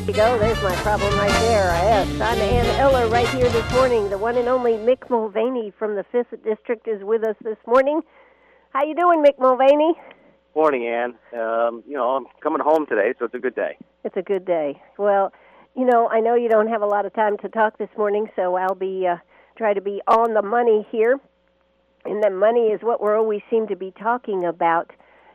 There you go. There's my problem right there. Yes, I'm Ann Eller right here this morning. The one and only Mick Mulvaney from the 5th District is with us this morning. How you doing, Mick Mulvaney? Morning, Ann. I'm coming home today, so it's a good day. It's a good day. Well, I know you don't have a lot of time to talk this morning, so I'll be try to be on the money here. And the money is what we always seem to be talking about.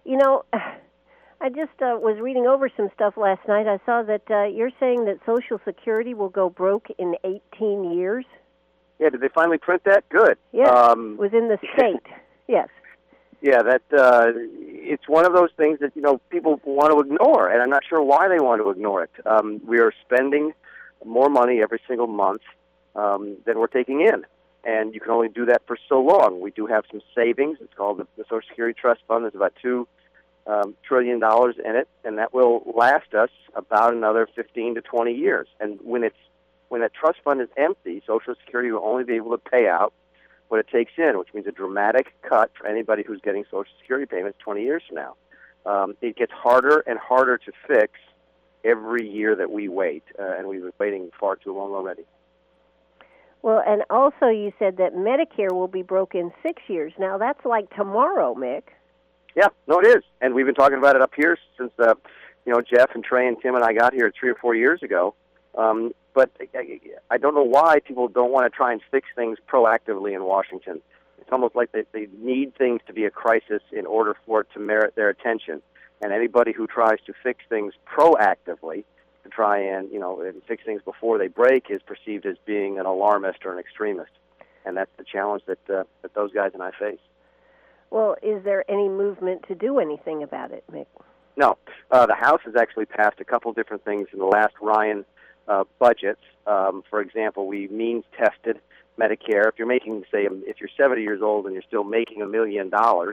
I just was reading over some stuff last night. I saw that you're saying that Social Security will go broke in 18 years. Yeah, did they finally print that? Good. Yes, was in the state. Yes. Yeah, it's one of those things that, people want to ignore, and I'm not sure why they want to ignore it. We are spending more money every single month than we're taking in, and you can only do that for so long. We do have some savings. It's called the Social Security Trust Fund. There's about $2 trillion in it, and that will last us about another 15 to 20 years. And when that trust fund is empty, Social Security will only be able to pay out what it takes in, which means a dramatic cut for anybody who's getting Social Security payments 20 years from now. It gets harder and harder to fix every year that we wait, and we've been waiting far too long already. Well, and also you said that Medicare will be broke in 6 years. Now, that's like tomorrow, Mick. Yeah, no, it is. And we've been talking about it up here since, Jeff and Trey and Tim and I got here 3 or 4 years ago. But I don't know why people don't want to try and fix things proactively in Washington. It's almost like they need things to be a crisis in order for it to merit their attention. And anybody who tries to fix things proactively, to try and, and fix things before they break, is perceived as being an alarmist or an extremist. And that's the challenge that those guys and I face. Well, is there any movement to do anything about it, Mick? No. The House has actually passed a couple different things in the last Ryan budgets. For example, we means-tested Medicare. If you're making, if you're 70 years old and you're still making $1 million,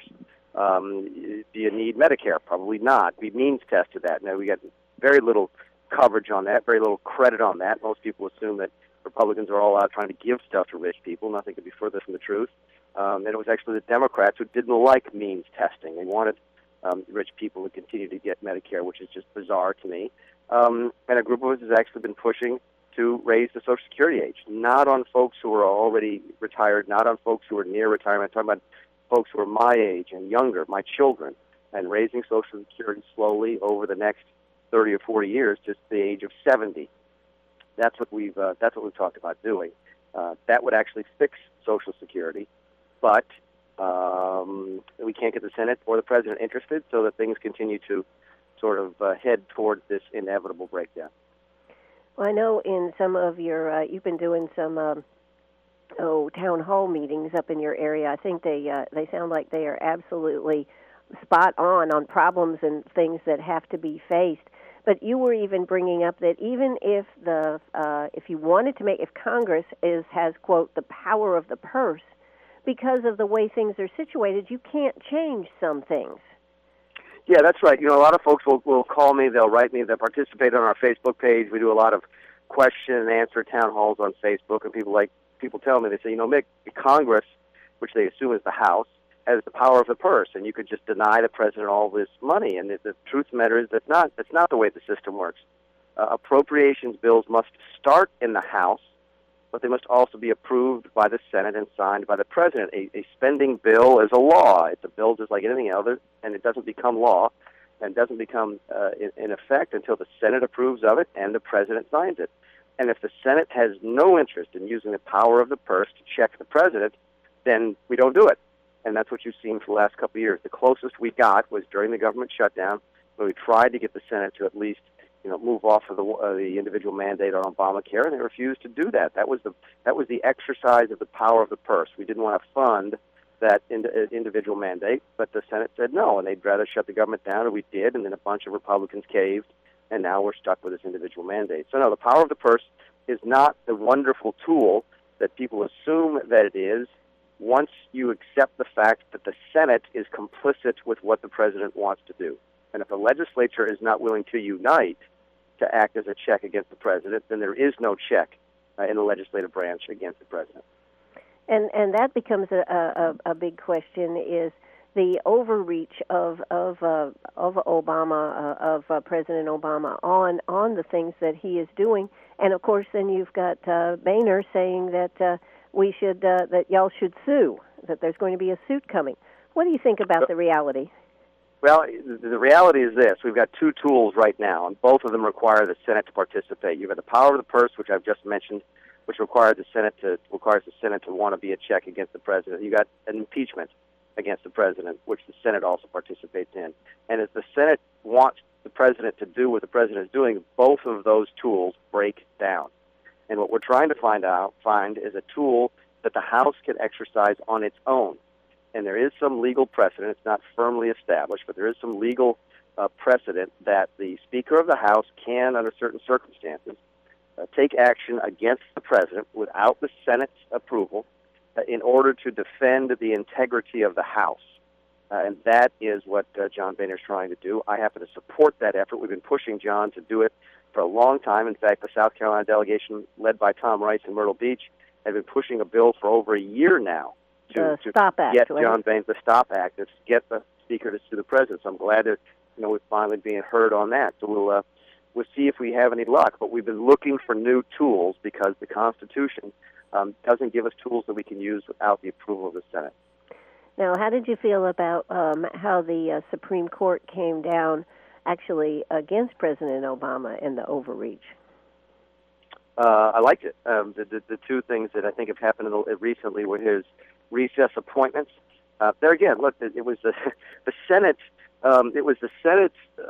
do you need Medicare? Probably not. We means-tested that. Now, we got very little coverage on that, very little credit on that. Most people assume that Republicans are all out trying to give stuff to rich people. Nothing could be further from the truth. And it was actually the Democrats who didn't like means testing. They wanted rich people to continue to get Medicare, which is just bizarre to me. And a group of us has actually been pushing to raise the Social Security age, not on folks who are already retired, not on folks who are near retirement. I'm talking about folks who are my age and younger, my children, and raising Social Security slowly over the next 30 or 40 years to the age of 70. That's what we've talked about doing. That would actually fix Social Security. But we can't get the Senate or the President interested, so that things continue to sort of head towards this inevitable breakdown. Well, I know in some of your, you've been doing some town hall meetings up in your area. I think they sound like they are absolutely spot on problems and things that have to be faced. But you were even bringing up that even if if Congress has quote the power of the purse, because of the way things are situated, you can't change some things. Yeah, that's right. A lot of folks will call me, they'll write me, they'll participate on our Facebook page. We do a lot of question and answer town halls on Facebook, and people tell me, they say, Mick, Congress, which they assume is the House, has the power of the purse, and you could just deny the president all this money. And the truth of the matter is that's not the way the system works. Appropriations bills must start in the House, but they must also be approved by the Senate and signed by the President. A spending bill is a law. It's a bill just like anything else, and it doesn't become law and doesn't become in effect until the Senate approves of it and the President signs it. And if the Senate has no interest in using the power of the purse to check the President, then we don't do it. And that's what you've seen for the last couple of years. The closest we got was during the government shutdown, when we tried to get the Senate to at least move off of the individual mandate on Obamacare, and they refused to do that. That was the exercise of the power of the purse. We didn't want to fund that individual mandate, but the Senate said no, and they'd rather shut the government down, and we did, and then a bunch of Republicans caved, and now we're stuck with this individual mandate. So no, the power of the purse is not the wonderful tool that people assume that it is once you accept the fact that the Senate is complicit with what the president wants to do. And if the legislature is not willing to unite to act as a check against the president, then there is no check in the legislative branch against the president. And that becomes a big question is, the overreach of Obama, of President Obama on the things that he is doing, and of course, then you've got Boehner saying that we should that y'all should sue, that there's going to be a suit coming. What do you think about the reality? Well, the reality is this. We've got two tools right now, and both of them require the Senate to participate. You've got the power of the purse, which I've just mentioned, which requires the Senate to want to be a check against the president. You've got an impeachment against the president, which the Senate also participates in. And if the Senate wants the president to do what the president is doing, both of those tools break down. And what we're trying to find is a tool that the House can exercise on its own. And there is some legal precedent. It's not firmly established, but there is some legal precedent that the Speaker of the House can, under certain circumstances, take action against the president without the Senate's approval in order to defend the integrity of the House. And that is what John Boehner is trying to do. I happen to support that effort. We've been pushing John to do it for a long time. In fact, the South Carolina delegation, led by Tom Rice in Myrtle Beach, has been pushing a bill for over a year now to Stop Act, get right? John Boehner, the Stop Act, to get the Speaker to sue the president. So I'm glad that we're finally being heard on that. So we'll see if we have any luck. But we've been looking for new tools because the Constitution doesn't give us tools that we can use without the approval of the Senate. Now, how did you feel about how the Supreme Court came down actually against President Obama in the overreach? I liked it. The two things that I think have happened recently were his recess appointments. There again, look, it was the Senate. It was the Senate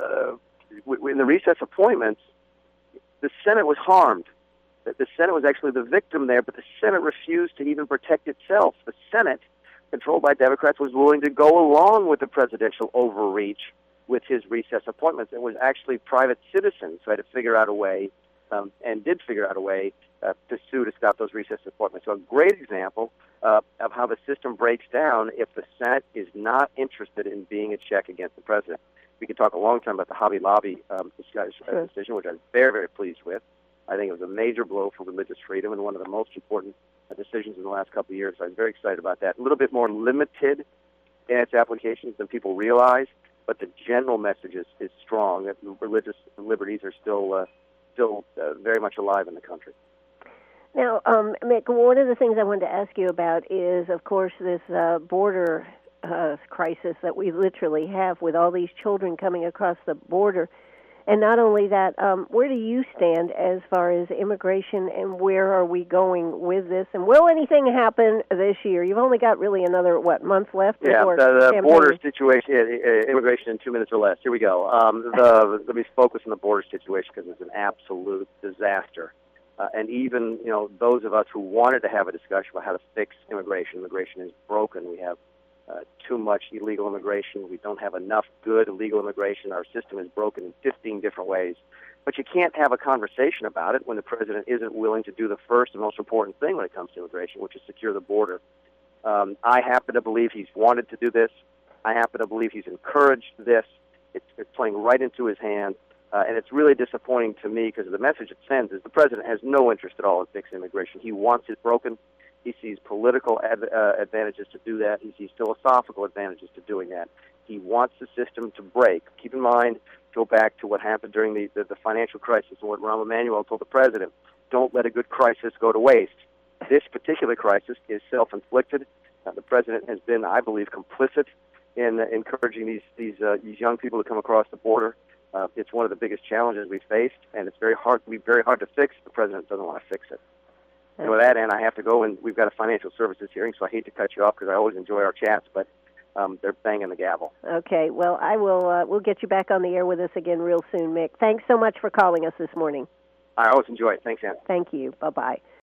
in the recess appointments. The Senate was harmed. The Senate was actually the victim there, but the Senate refused to even protect itself. The Senate, controlled by Democrats, was willing to go along with the presidential overreach with his recess appointments. It was actually private citizens who had to figure out a way, and did figure out a way, to sue to stop those recess appointments. So a great example of how the system breaks down if the Senate is not interested in being a check against the president. We could talk a long time about the Hobby Lobby decision, which I'm very, very pleased with. I think it was a major blow for religious freedom and one of the most important decisions in the last couple of years. So I'm very excited about that. A little bit more limited in its applications than people realize, but the general message is strong, that religious liberties are still very much alive in the country. Now, Mick, one of the things I wanted to ask you about is, of course, this border crisis that we literally have with all these children coming across the border. And not only that, where do you stand as far as immigration, and where are we going with this? And will anything happen this year? You've only got really another, month left? Yeah, the border situation, immigration in 2 minutes or less. Here we go. Let me focus on the border situation because it's an absolute disaster. And even, those of us who wanted to have a discussion about how to fix immigration is broken. We have too much illegal immigration. We don't have enough good legal immigration. Our system is broken in 15 different ways. But you can't have a conversation about it when the president isn't willing to do the first and most important thing when it comes to immigration, which is secure the border. I happen to believe he's wanted to do this. I happen to believe he's encouraged this. It's playing right into his hands. And it's really disappointing to me because the message it sends is the president has no interest at all in fixing immigration. He wants it broken. He sees political advantages to do that. He sees philosophical advantages to doing that. He wants the system to break. Keep in mind, go back to what happened during the financial crisis and what Rahm Emanuel told the president. Don't let a good crisis go to waste. This particular crisis is self-inflicted. The president has been, I believe, complicit in encouraging these young people to come across the border. It's one of the biggest challenges we faced, and it's very hard to fix. The president doesn't want to fix it. And with that, Ann, I have to go, and we've got a financial services hearing, so I hate to cut you off because I always enjoy our chats, but they're banging the gavel. Okay, well, I will. We'll get you back on the air with us again real soon, Mick. Thanks so much for calling us this morning. I always enjoy it. Thanks, Ann. Thank you. Bye-bye.